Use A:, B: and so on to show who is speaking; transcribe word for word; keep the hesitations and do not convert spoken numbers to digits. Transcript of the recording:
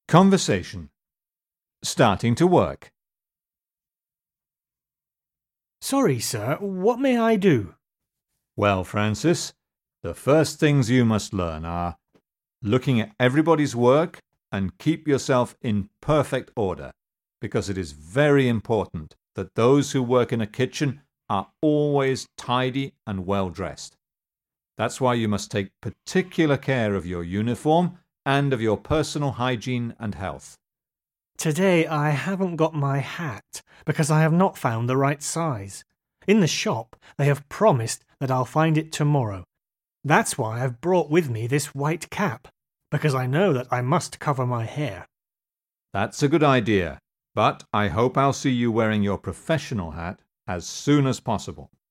A: Conversation. Starting to work.
B: Sorry, sir, what may I do?
A: Well, Francis, the first things you must learn are looking at everybody's work and keep yourself in perfect order, because it is very important that those who work in a kitchen are always tidy and well dressed. That's why you must take particular care of your uniform and of your personal hygiene and health.
B: Today I haven't got my hat because I have not found the right size. In the shop they have promised that I'll find it tomorrow. That's why I've brought with me this white cap, because I know that I must cover my hair.
A: That's a good idea, but I hope I'll see you wearing your professional hat as soon as possible.